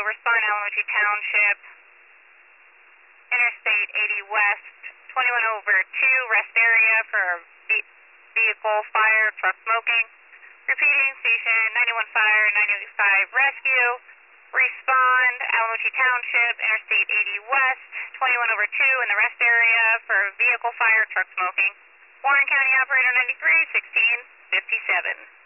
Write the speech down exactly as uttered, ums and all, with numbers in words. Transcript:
respond Alamo Township, Interstate eighty West, twenty-one over two, rest area for ve vehicle fire, truck smoking. Repeating, station ninety-one fire, ninety-five rescue. Respond Alamo Township, Interstate eighty West, twenty-one over two in the rest area for vehicle fire, truck smoking. Warren County Operator ninety-three, sixteen fifty-seven.